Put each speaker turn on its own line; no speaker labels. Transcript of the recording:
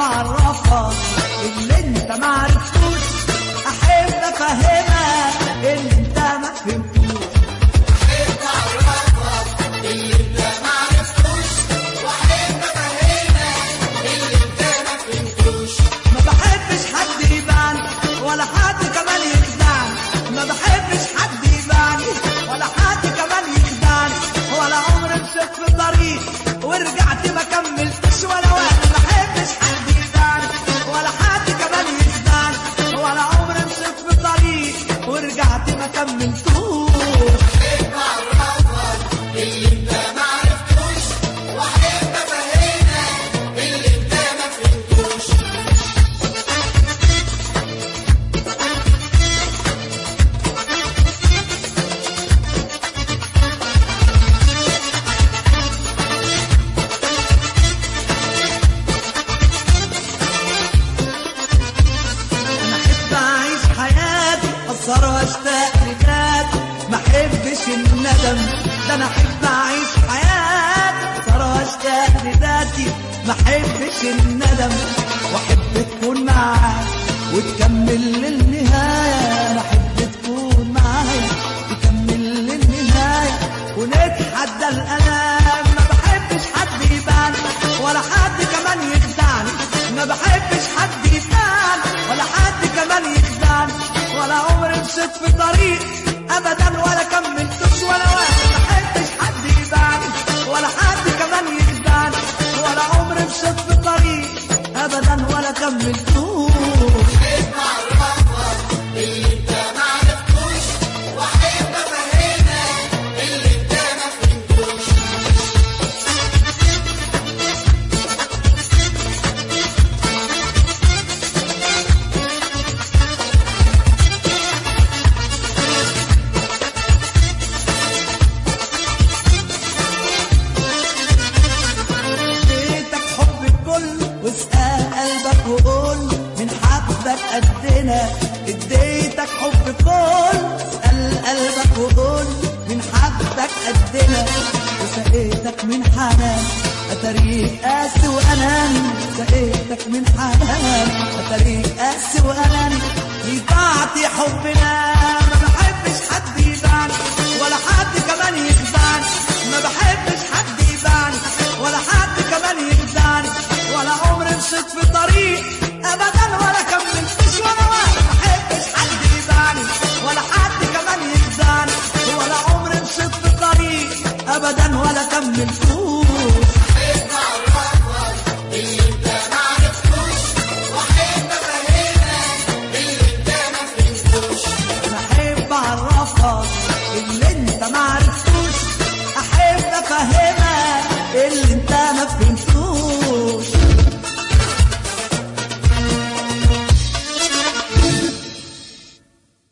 بعرفك اللي انت معرفتوش، احب افهمك اللي انت ما فهمتوش.
احب اعرفك اللي انت معرفتوش، واحب افهمك اللي انت ما فهمتوش.
ما بحبش حد يبان ولا حد كمان يخدعني، ما بحبش حد يبان ولا حد كمان يخدعني، ولا عمري مشيت في طريق ورجعت ما كملتش ولا واحد. ما بحبش حد يبان ولا حد كمان يخدعني، ولا عمري مشيت في طريق ورجعت ما كملتوش.
احب اعرفك اللي انت معرفتوش، واحب افهمك اللي انت ما فهمتوش.
انا احب اعيش حياتي اسهر واشتاق لذاتي، ما احبش الندم. ده انا احب اعيش حياتي اسهر واشتاق لذاتي، ما احبش الندم. واحب تكون معايا وتكمل للنهايه، انا احب تكون معايا تكمل للنهايه ونتحدى الالام. ما بحبش حد يبان ولا حد كمان يخدعني، ما بحبش حد يبان ولا حد كمان يخدعني، ولا عمري مشيت في طريق ابدا ولا كملتوش ولا واحد. ما بحبش حد يبان ولا حد كمان يخدعني، ولا عمري مشيت في طريق ابدا ولا كملتوش.
احب اعرفك اللي انت معرفتوش، واحب افهمك اللي انت ما فهمتوش.
اديتك حب الكل واسأل قلبك وقول من حبك قدنا. اديتك حب الكل اسأل قلبك وقول من حبك قدنا. وسقيتك من حنان اتاريك قاسي واناني، سقيتك من حنان اتاريك قاسي واناني. ضاعت يا حبنا، ما بحبش حد يبان ولا حد كمان يخدعني، ما بحبش حد يبان ولا حد كمان يخدعني، ولا عمري مشيت في طريق ابدا ولا كملتش ولا واحد. ما بحبش حد يبان ولا حد كمان يخدعني، ولا عمري مشيت في طريق ابدا ولا كملتوش.